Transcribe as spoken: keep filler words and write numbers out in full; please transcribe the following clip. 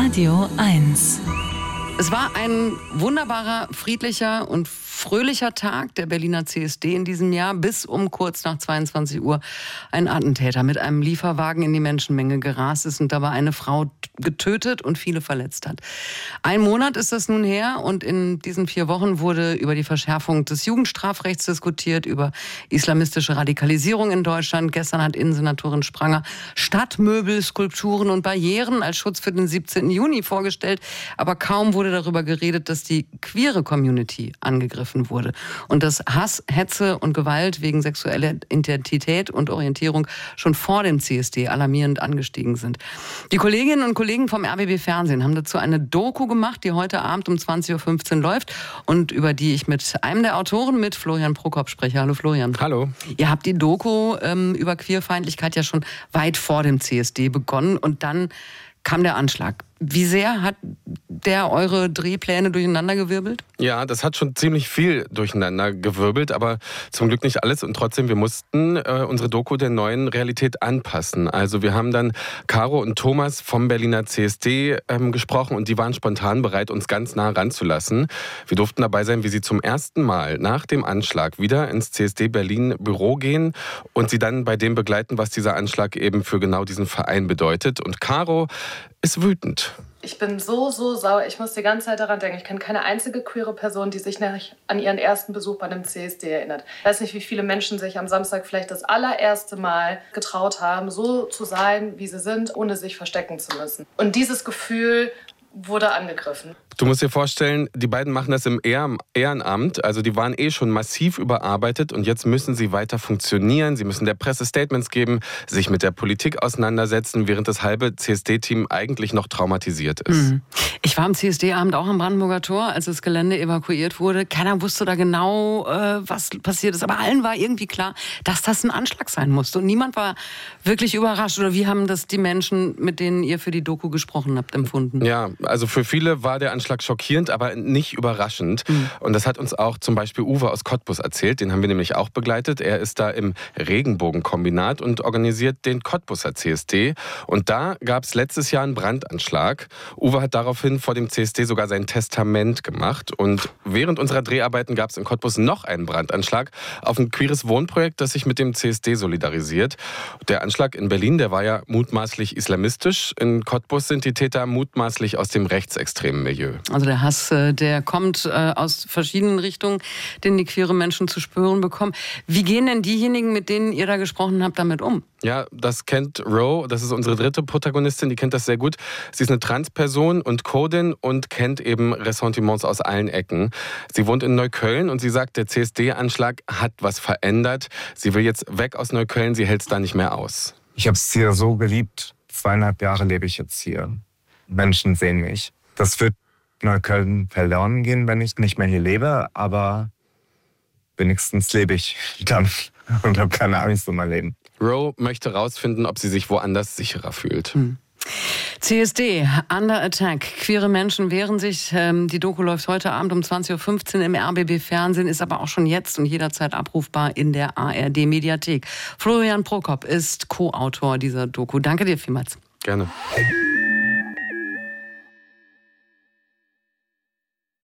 Radio eins. Es war ein wunderbarer, friedlicher und fröhlicher Tag der Berliner C S D in diesem Jahr, bis um kurz nach zweiundzwanzig Uhr ein Attentäter mit einem Lieferwagen in die Menschenmenge gerast ist und dabei eine Frau getötet und viele verletzt hat. Ein Monat ist das nun her und in diesen vier Wochen wurde über die Verschärfung des Jugendstrafrechts diskutiert, über islamistische Radikalisierung in Deutschland. Gestern hat Innensenatorin Spranger Stadtmöbel, Skulpturen und Barrieren als Schutz für den siebzehnten Juni vorgestellt, aber kaum wurde darüber geredet, dass die queere Community angegriffen wurde und dass Hass, Hetze und Gewalt wegen sexueller Identität und Orientierung schon vor dem C S D alarmierend angestiegen sind. Die Kolleginnen und Kollegen vom R B B Fernsehen haben dazu eine Doku gemacht, die heute Abend um zwanzig Uhr fünfzehn läuft und über die ich mit einem der Autoren, mit Florian Prokop, spreche. Hallo Florian. Hallo. Ihr habt die Doku ähm, über Queerfeindlichkeit ja schon weit vor dem C S D begonnen und dann kam der Anschlag. Wie sehr hat der eure Drehpläne durcheinandergewirbelt? Ja, das hat schon ziemlich viel durcheinandergewirbelt, aber zum Glück nicht alles. Und trotzdem, wir mussten äh, unsere Doku der neuen Realität anpassen. Also wir haben dann Caro und Thomas vom Berliner C S D ähm, gesprochen und die waren spontan bereit, uns ganz nah ranzulassen. Wir durften dabei sein, wie sie zum ersten Mal nach dem Anschlag wieder ins C S D Berlin Büro gehen und sie dann bei dem begleiten, was dieser Anschlag eben für genau diesen Verein bedeutet. Und Caro ist wütend. Ich bin so, so sauer. Ich muss die ganze Zeit daran denken. Ich kenne keine einzige queere Person, die sich nicht an ihren ersten Besuch bei einem C S D erinnert. Ich weiß nicht, wie viele Menschen sich am Samstag vielleicht das allererste Mal getraut haben, so zu sein, wie sie sind, ohne sich verstecken zu müssen. Und dieses Gefühl wurde angegriffen. Du musst dir vorstellen, die beiden machen das im Ehrenamt. Also die waren eh schon massiv überarbeitet und jetzt müssen sie weiter funktionieren. Sie müssen der Presse Statements geben, sich mit der Politik auseinandersetzen, während das halbe C S D-Team eigentlich noch traumatisiert ist. Mhm. Ich war am C S D-Abend auch am Brandenburger Tor, als das Gelände evakuiert wurde. Keiner wusste da genau, äh, was passiert ist. Aber allen war irgendwie klar, dass das ein Anschlag sein musste. Und niemand war wirklich überrascht. Oder wie haben das die Menschen, mit denen ihr für die Doku gesprochen habt, empfunden? Ja, also für viele war der Anschlag schockierend, aber nicht überraschend. Mhm. Und das hat uns auch zum Beispiel Uwe aus Cottbus erzählt. Den haben wir nämlich auch begleitet. Er ist da im Regenbogenkombinat und organisiert den Cottbuser C S D. Und da gab es letztes Jahr einen Brandanschlag. Uwe hat daraufhin vor dem C S D sogar sein Testament gemacht. Und während unserer Dreharbeiten gab es in Cottbus noch einen Brandanschlag auf ein queeres Wohnprojekt, das sich mit dem C S D solidarisiert. Der Anschlag in Berlin, der war ja mutmaßlich islamistisch. In Cottbus sind die Täter mutmaßlich aus dem rechtsextremen Milieu. Also der Hass, der kommt aus verschiedenen Richtungen, den die queere Menschen zu spüren bekommen. Wie gehen denn diejenigen, mit denen ihr da gesprochen habt, damit um? Ja, das kennt Ro, das ist unsere dritte Protagonistin, die kennt das sehr gut. Sie ist eine Transperson und Codin und kennt eben Ressentiments aus allen Ecken. Sie wohnt in Neukölln und sie sagt, der C S D-Anschlag hat was verändert. Sie will jetzt weg aus Neukölln, sie hält es da nicht mehr aus. Ich habe es hier so geliebt. Zweieinhalb Jahre lebe ich jetzt hier. Menschen sehen mich. Das wird Neukölln verloren gehen, wenn ich nicht mehr hier lebe, aber wenigstens lebe ich dann und habe keine Angst um mein Leben. Ro möchte rausfinden, ob sie sich woanders sicherer fühlt. Hm. C S D, Under Attack. Queere Menschen wehren sich. Die Doku läuft heute Abend um zwanzig Uhr fünfzehn im R B B Fernsehen, ist aber auch schon jetzt und jederzeit abrufbar in der A R D-Mediathek. Florian Prokop ist Co-Autor dieser Doku. Danke dir vielmals. Gerne.